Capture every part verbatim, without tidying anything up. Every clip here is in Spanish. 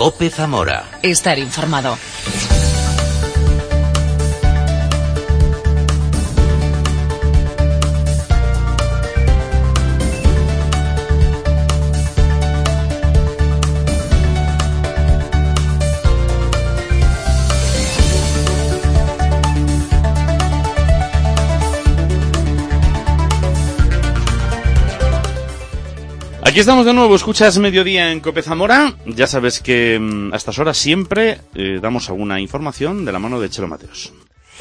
COPE Zamora. Estar informado. Aquí estamos de nuevo, escuchas Mediodía en COPE Zamora. Ya sabes que a estas horas siempre eh, damos alguna información de la mano de Chelo Mateos.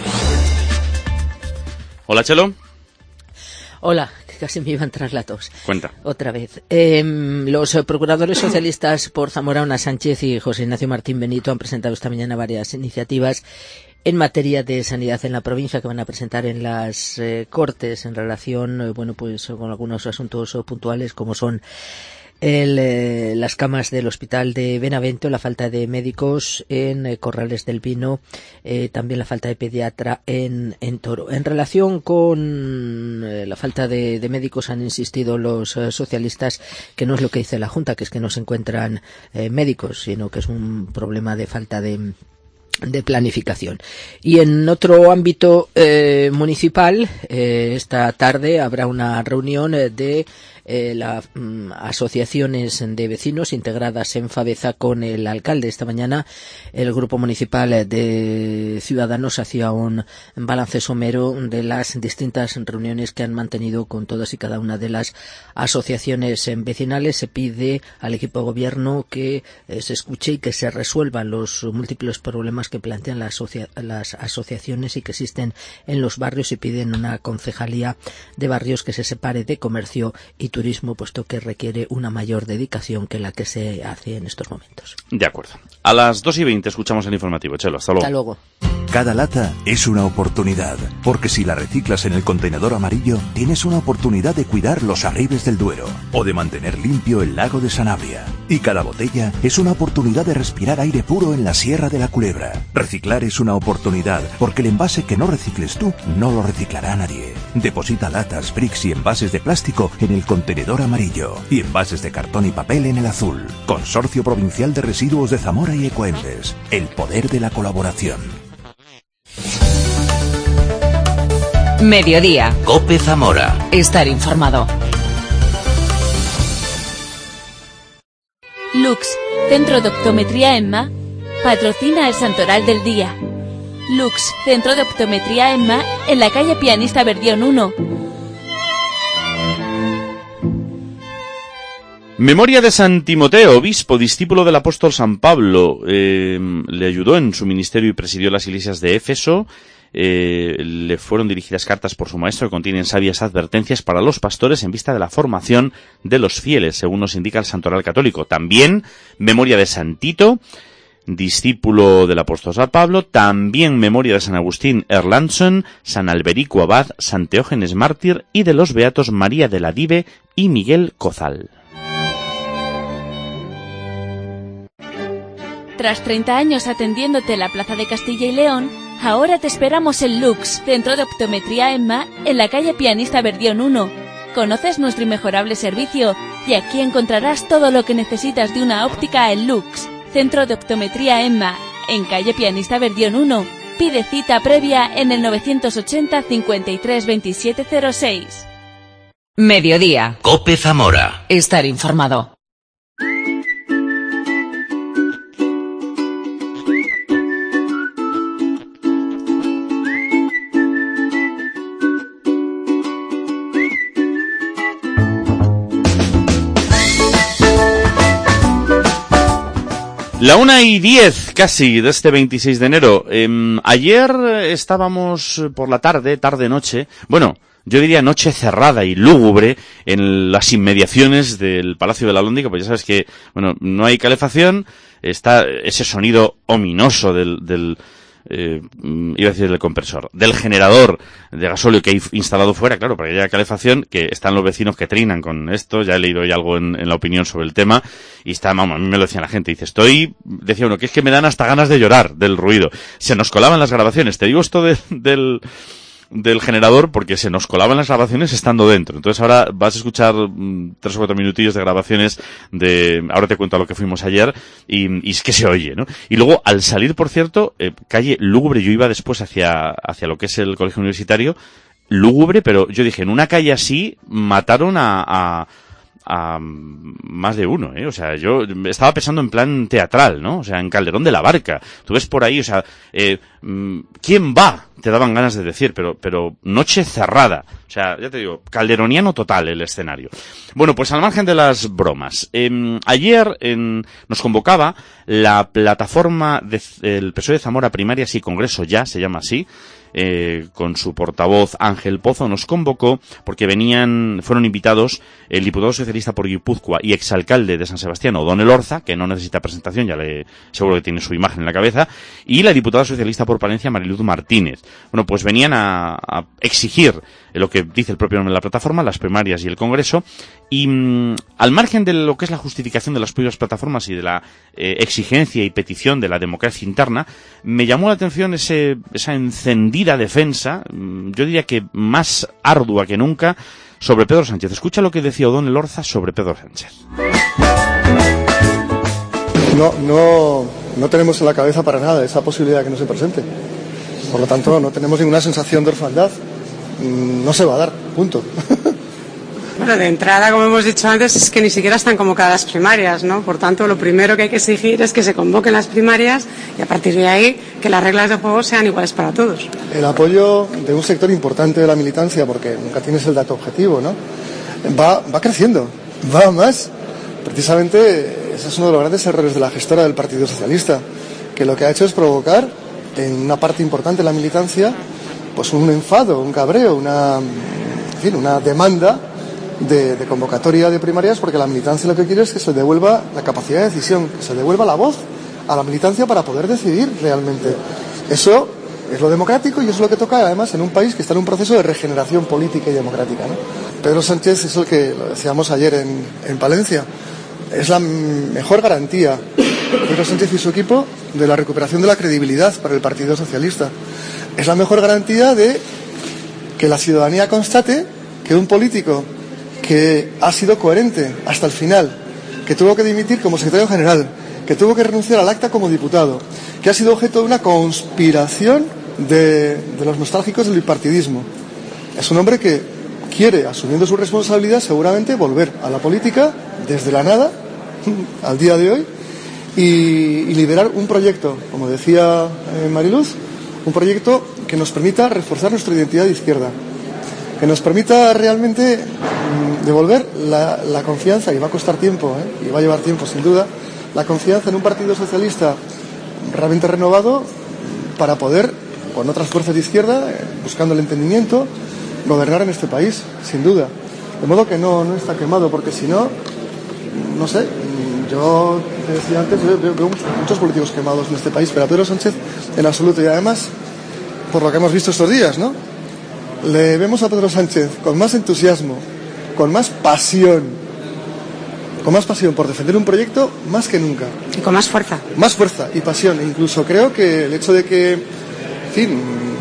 Hola, Chelo. Hola, que casi me iban tras la tos. Cuenta. Otra vez. Eh, los procuradores socialistas por Zamora, Ona Sánchez y José Ignacio Martín Benito han presentado esta mañana varias iniciativas en materia de sanidad en la provincia que van a presentar en las eh, Cortes en relación, eh, bueno, pues con algunos asuntos eh, puntuales como son el, eh, las camas del hospital de Benavente, la falta de médicos en eh, Corrales del Pino, eh, también la falta de pediatra en, en Toro. En relación con eh, la falta de, de médicos han insistido los eh, socialistas que no es lo que dice la Junta, que es que no se encuentran eh, médicos, sino que es un problema de falta de de planificación. Y en otro ámbito eh, municipal, eh, esta tarde habrá una reunión eh, de eh, las mm, asociaciones de vecinos integradas en Fabeza con el alcalde. Esta mañana el grupo municipal de Ciudadanos hacía un balance somero de las distintas reuniones que han mantenido con todas y cada una de las asociaciones vecinales. Se pide al equipo de gobierno que eh, se escuche y que se resuelvan los múltiples problemas que plantean las, asocia las asociaciones y que existen en los barrios, y piden una concejalía de barrios que se separe de comercio y turismo, puesto que requiere una mayor dedicación que la que se hace en estos momentos. De acuerdo. A las dos y veinte escuchamos el informativo. Chelo, hasta luego. Hasta luego. Cada lata es una oportunidad, porque si la reciclas en el contenedor amarillo, tienes una oportunidad de cuidar los arribes del Duero o de mantener limpio el lago de Sanabria. Y cada botella es una oportunidad de respirar aire puro en la Sierra de la Culebra. Reciclar es una oportunidad, porque el envase que no recicles tú, no lo reciclará nadie. Deposita latas, bricks y envases de plástico en el contenedor amarillo y envases de cartón y papel en el azul. Consorcio Provincial de Residuos de Zamora y Ecoembes. El poder de la colaboración. Mediodía. COPE Zamora. Estar informado. Lux, Centro de Optometría EMMA, patrocina el Santoral del Día. Lux, Centro de Optometría EMMA, en la calle Pianista Verdión uno. Memoria de San Timoteo, obispo, discípulo del apóstol San Pablo. Eh, le ayudó en su ministerio y presidió las iglesias de Éfeso. Eh, le fueron dirigidas cartas por su maestro que contienen sabias advertencias para los pastores en vista de la formación de los fieles, según nos indica el Santoral Católico. También memoria de San Tito, discípulo del apóstol San Pablo. También memoria de San Agustín Erlandson, San Alberico Abad, San Teógenes Mártir y de los beatos María de la Dive y Miguel Cozal. Tras treinta años atendiéndote en la Plaza de Castilla y León, ahora te esperamos en Lux, Centro de Optometría EMMA, en la calle Pianista Verdión uno. Conoces nuestro inmejorable servicio y aquí encontrarás todo lo que necesitas de una óptica en Lux, Centro de Optometría EMMA, en calle Pianista Verdión uno. Pide cita previa en el novecientos ochenta, cincuenta y tres, veintisiete cero seis. Mediodía. COPE Zamora. Estar informado. La una y diez casi de este veintiséis de enero. Eh, ayer estábamos por la tarde, tarde-noche, bueno, yo diría noche cerrada y lúgubre en las inmediaciones del Palacio de la Alhóndiga, pues ya sabes que, bueno, no hay calefacción, está ese sonido ominoso del, del eh, iba a decir del compresor, del generador de gasóleo que hay instalado fuera, claro, para que haya calefacción, que están los vecinos que trinan con esto. Ya he leído ya algo en, en la opinión sobre el tema, y está, vamos, a mí me lo decía la gente, dice, estoy, decía uno, que es que me dan hasta ganas de llorar del ruido. Se nos colaban las grabaciones, te digo esto de, del, del generador porque se nos colaban las grabaciones estando dentro. Entonces ahora vas a escuchar mmm, tres o cuatro minutillos de grabaciones de... Ahora te cuento a lo que fuimos ayer y, y es que se oye, ¿no? Y luego, al salir, por cierto, eh, calle lúgubre, yo iba después hacia, hacia lo que es el colegio universitario, lúgubre, pero yo dije, en una calle así mataron a... a a más de uno, ¿eh? O sea, yo estaba pensando en plan teatral, ¿no? O sea, en Calderón de la Barca. Tú ves por ahí, o sea, eh, ¿quién va? Te daban ganas de decir, pero, pero noche cerrada. O sea, ya te digo, calderoniano total el escenario. Bueno, pues al margen de las bromas, eh, ayer en, nos convocaba la plataforma del P S O E de Zamora Primarias y Congreso Ya, se llama así, Eh, con su portavoz Ángel Pozo, nos convocó porque venían, fueron invitados el diputado socialista por Guipúzcoa y exalcalde de San Sebastián, O'Donnell Orza, que no necesita presentación, ya le, seguro que tiene su imagen en la cabeza, y la diputada socialista por Palencia, Mariluz Martínez. Bueno, pues venían a, a exigir lo que dice el propio nombre de la plataforma, las primarias y el Congreso, y mmm, al margen de lo que es la justificación de las propias plataformas y de la eh, exigencia y petición de la democracia interna, me llamó la atención ese, esa encendida defensa, yo diría que más ardua que nunca, sobre Pedro Sánchez. Escucha lo que decía O'Donnell Orza sobre Pedro Sánchez. No, no, no tenemos en la cabeza para nada esa posibilidad que no se presente. Por lo tanto, no tenemos ninguna sensación de orfandad. No se va a dar, punto. Bueno, de entrada, como hemos dicho antes, es que ni siquiera están convocadas las primarias, ¿no? Por tanto, lo primero que hay que exigir es que se convoquen las primarias y a partir de ahí que las reglas de juego sean iguales para todos. El apoyo de un sector importante de la militancia, porque nunca tienes el dato objetivo, ¿no? Va, va creciendo, va más. Precisamente ese es uno de los grandes errores de la gestora del Partido Socialista, que lo que ha hecho es provocar en una parte importante de la militancia pues un enfado, un cabreo, una, en fin, una demanda De, de convocatoria de primarias, porque la militancia lo que quiere es que se devuelva la capacidad de decisión, que se devuelva la voz a la militancia para poder decidir realmente. Eso es lo democrático y eso es lo que toca además en un país que está en un proceso de regeneración política y democrática, ¿no? Pedro Sánchez es el que, lo decíamos ayer en, en Palencia, es la mejor garantía, Pedro Sánchez y su equipo, de la recuperación de la credibilidad para el Partido Socialista. Es la mejor garantía de que la ciudadanía constate que un político que ha sido coherente hasta el final, que tuvo que dimitir como secretario general, que tuvo que renunciar al acta como diputado, que ha sido objeto de una conspiración de, de los nostálgicos del bipartidismo. Es un hombre que quiere, asumiendo su responsabilidad, seguramente volver a la política desde la nada al día de hoy y, y liderar un proyecto, como decía eh, Mariluz, un proyecto que nos permita reforzar nuestra identidad de izquierda, que nos permita realmente mmm, devolver la, la confianza, y va a costar tiempo, ¿eh? y va a llevar tiempo sin duda, la confianza en un Partido Socialista realmente renovado para poder, con otras fuerzas de izquierda, eh, buscando el entendimiento, gobernar en este país, sin duda. De modo que no, no está quemado, porque si no, no sé, yo te decía antes, veo, veo, veo muchos políticos quemados en este país, pero a Pedro Sánchez en absoluto, y además, por lo que hemos visto estos días, ¿no? Le vemos a Pedro Sánchez con más entusiasmo, con más pasión, con más pasión por defender un proyecto más que nunca. Y con más fuerza. Más fuerza y pasión. E incluso creo que el hecho de que, en fin,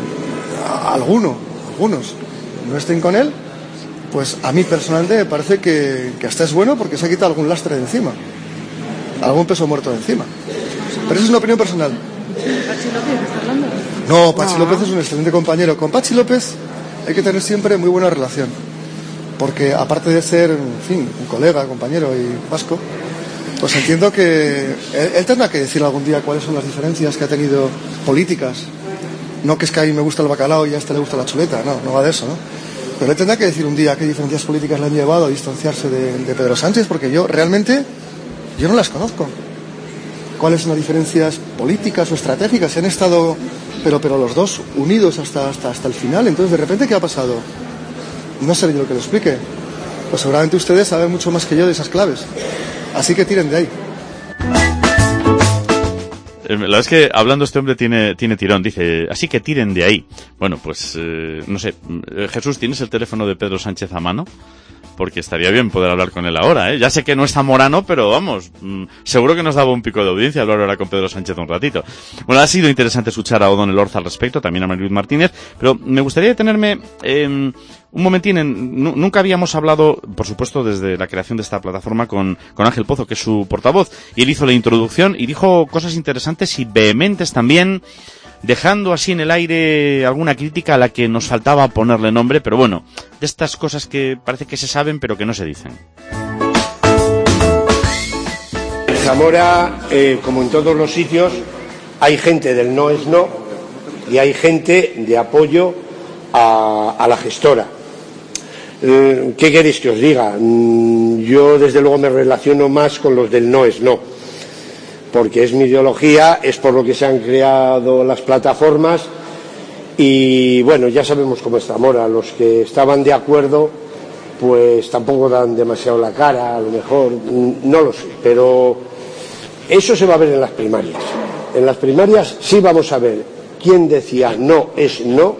alguno, algunos no estén con él, pues a mí personalmente me parece que, que hasta es bueno porque se ha quitado algún lastre de encima, algún peso muerto de encima. Pero eso es una opinión personal. ¿Pachi López está hablando? No, Pachi no. López es un excelente compañero. Con Pachi López hay que tener siempre muy buena relación, porque aparte de ser, en fin, un colega, compañero y vasco, pues entiendo que él, él tendrá que decir algún día cuáles son las diferencias que ha tenido políticas. No que es que a mí me gusta el bacalao y a este le gusta la chuleta, no, no va de eso, ¿no? Pero él tendrá que decir un día qué diferencias políticas le han llevado a distanciarse de, de Pedro Sánchez, porque yo realmente, yo no las conozco. ¿Cuáles son las diferencias políticas o estratégicas? Se han estado, pero, pero los dos unidos hasta, hasta, hasta el final. Entonces, de repente, ¿qué ha pasado? No sé yo lo que lo explique. Pues seguramente ustedes saben mucho más que yo de esas claves. Así que tiren de ahí. La verdad es que hablando este hombre tiene tiene tirón, dice, así que tiren de ahí. Bueno, pues, eh, no sé, Jesús, ¿tienes el teléfono de Pedro Sánchez a mano? porque estaría bien poder hablar con él ahora, ¿eh? Ya sé que no es zamorano, pero vamos, mmm, seguro que nos daba un pico de audiencia hablar ahora con Pedro Sánchez un ratito. Bueno, ha sido interesante escuchar a O'Donnell Orza al respecto, también a Mariluz Martínez, pero me gustaría detenerme eh, un momentín en, nunca habíamos hablado, por supuesto, desde la creación de esta plataforma con, con Ángel Pozo, que es su portavoz, y él hizo la introducción y dijo cosas interesantes y vehementes también, dejando así en el aire alguna crítica a la que nos faltaba ponerle nombre, pero bueno, de estas cosas que parece que se saben pero que no se dicen. En Zamora, eh, como en todos los sitios, hay gente del no es no y hay gente de apoyo a, a la gestora. Eh, ¿Qué queréis que os diga? Mm, yo desde luego me relaciono más con los del no es no, porque es mi ideología, es por lo que se han creado las plataformas y bueno, ya sabemos cómo es Zamora, los que estaban de acuerdo pues tampoco dan demasiado la cara, a lo mejor, no lo sé, pero eso se va a ver en las primarias. En las primarias sí vamos a ver quién decía no es no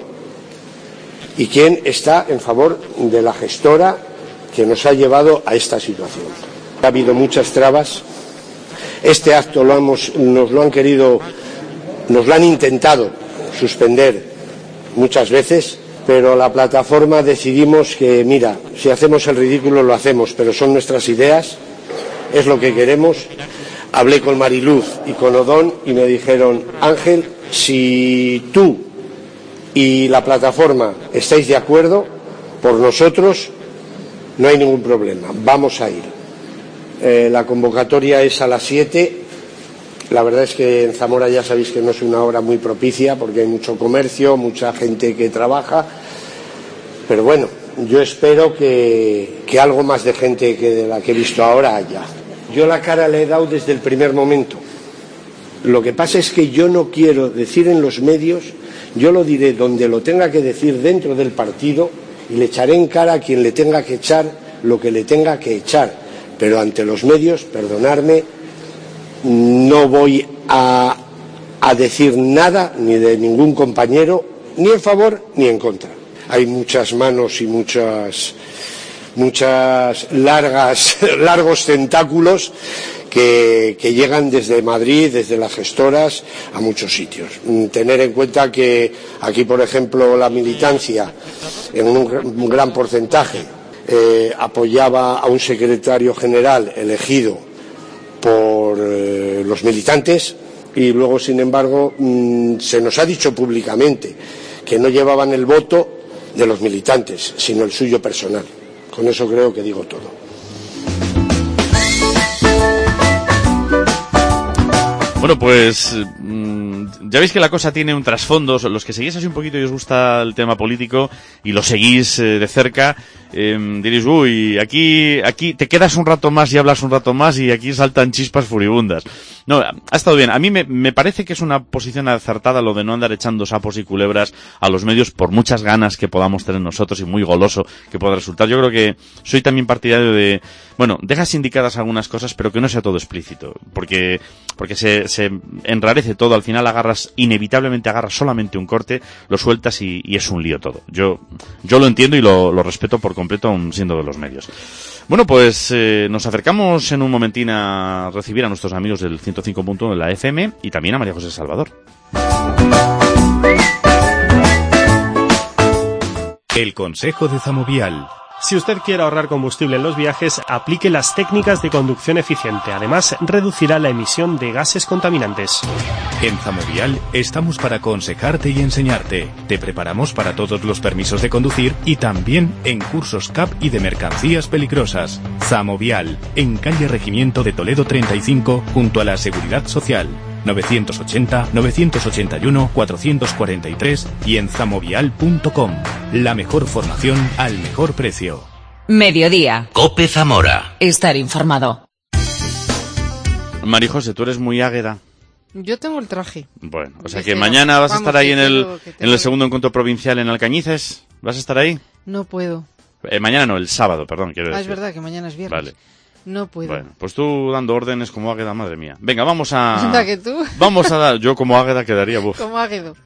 y quién está en favor de la gestora que nos ha llevado a esta situación. Ha habido muchas trabas. Este acto lo hemos, nos lo han querido, nos lo han intentado suspender muchas veces, pero la plataforma decidimos que, mira, si hacemos el ridículo lo hacemos, pero son nuestras ideas, es lo que queremos. Hablé con Mariluz y con Odón y me dijeron, Ángel, si tú y la plataforma estáis de acuerdo, por nosotros no hay ningún problema, vamos a ir. Eh, la convocatoria es a las siete. La verdad es que en Zamora ya sabéis que no es una hora muy propicia porque hay mucho comercio, mucha gente que trabaja. Pero bueno, yo espero que, que algo más de gente que de la que he visto ahora haya. Yo la cara le he dado desde el primer momento. Lo que pasa es que yo no quiero decir en los medios, yo lo diré donde lo tenga que decir dentro del partido y le echaré en cara a quien le tenga que echar lo que le tenga que echar. Pero ante los medios, perdonadme, no voy a, a decir nada ni de ningún compañero, ni en favor ni en contra. Hay muchas manos y muchas, muchas largas, largos tentáculos que, que llegan desde Madrid, desde las gestoras, a muchos sitios. Tener en cuenta que aquí, por ejemplo, la militancia, en un, un gran porcentaje, Eh, apoyaba a un secretario general elegido por eh, los militantes y luego, sin embargo, mmm, se nos ha dicho públicamente que no llevaban el voto de los militantes, sino el suyo personal. Con eso creo que digo todo. Bueno, pues mmm, ya veis que la cosa tiene un trasfondo. Los que seguís así un poquito y os gusta el tema político y lo seguís eh, de cerca, eh, diréis, uy, aquí, aquí te quedas un rato más y hablas un rato más y aquí saltan chispas furibundas. No, ha estado bien. A mí me, me parece que es una posición acertada lo de no andar echando sapos y culebras a los medios por muchas ganas que podamos tener nosotros y muy goloso que pueda resultar. Yo creo que soy también partidario de, bueno, dejas indicadas algunas cosas pero que no sea todo explícito, porque, porque se, se enrarece todo. Al final agarras, inevitablemente agarras solamente un corte, lo sueltas y, y es un lío todo. Yo, yo lo entiendo y lo, lo respeto por completo aun siendo de los medios. Bueno, pues eh, nos acercamos en un momentín a recibir a nuestros amigos del ciento cinco punto uno de la F M y también a María José Salvador. El consejo de Zamovial. Si usted quiere ahorrar combustible en los viajes, aplique las técnicas de conducción eficiente. Además, reducirá la emisión de gases contaminantes. En Zamovial estamos para aconsejarte y enseñarte. Te preparamos para todos los permisos de conducir y también en cursos C A P y de mercancías peligrosas. Zamovial, en calle Regimiento de Toledo treinta y cinco, junto a la Seguridad Social. novecientos ochenta, novecientos ochenta y uno, cuatrocientos cuarenta y tres y en zamovial punto com. La mejor formación al mejor precio. Mediodía. Cope Zamora. Estar informado. María José, tú eres muy águeda. Yo tengo el traje. Bueno, o sea De que cero. mañana vas a Vamos, estar ahí que en el, tengo- que en tengo- el segundo encuentro provincial en Alcañices. ¿Vas a estar ahí? No puedo. Eh, mañana no, el sábado, perdón, quiero Ah, decir. es verdad que mañana es viernes. Vale. No puedo. Bueno, pues tú dando órdenes como águeda, madre mía. Venga, vamos a... Anda que tú. Vamos a dar... Yo como águeda quedaría... Buf. Como Águedo.